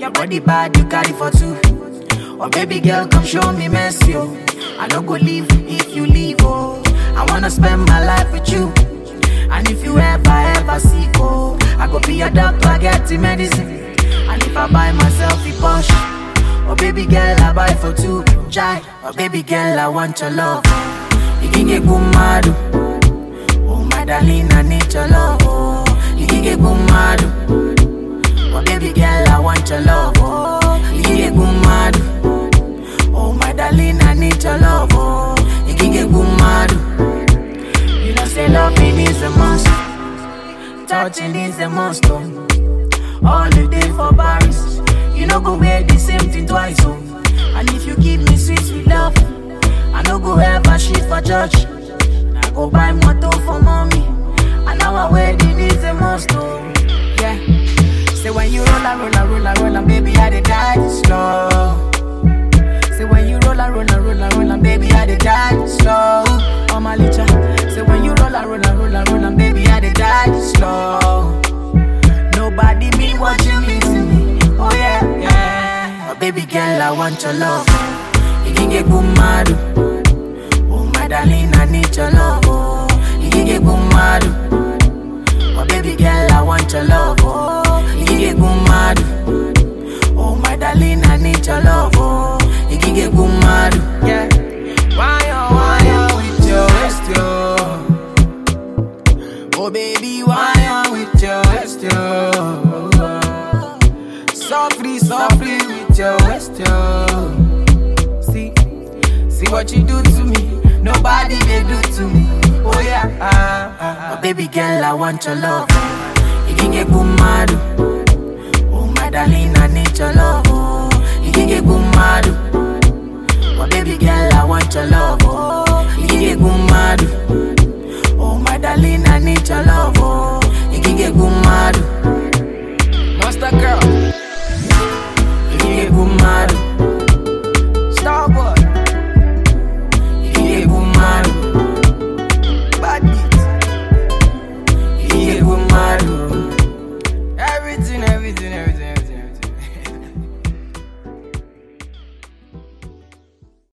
Your body bad, you carry for two. Oh baby girl, come show me mercy, oh. I don't go leave if you leave, oh. I wanna spend my life with you. And if you ever sick, oh, I go be your doctor, get the medicine. And if I buy myself a Porsche, oh baby girl, I buy for two. Chai, oh baby girl, I want your love. You can get good mad, oh my darling, I need your love, oh. You can get good mad, oh baby girl, I want your love, oh. You can get good mad, oh my darling, I need your love, oh. You can get good mad. You know say loving is a must, touching is a must, oh. All the day for Paris, you know go wear the same thing twice, oh. And if you give me sweet love, I no go ever shit for church. I go buy motor for mommy, and our wedding is a must, oh. Yeah. Say when you roll, baby, I dey die slow. Say when you roll, baby, I dey die slow. Oh my licha. Say when you roll, baby, I dey die slow. Nobody mean what you mean to me. Oh yeah, yeah. Oh baby girl, I want your love. You can get good mad. Oh my darling, I need your love. Oh, you can get good mad. Oh baby girl, I want your love. Oh, you can get good mad. Oh my darling, I need your love. Oh, you can get good mad. Yeah. Why you with your waist, yo? Oh baby, why you with your waist, yo? Softly with your waist, yo. See what you do to me, nobody they do to me. Oh yeah, oh baby girl, I want your love. You can get good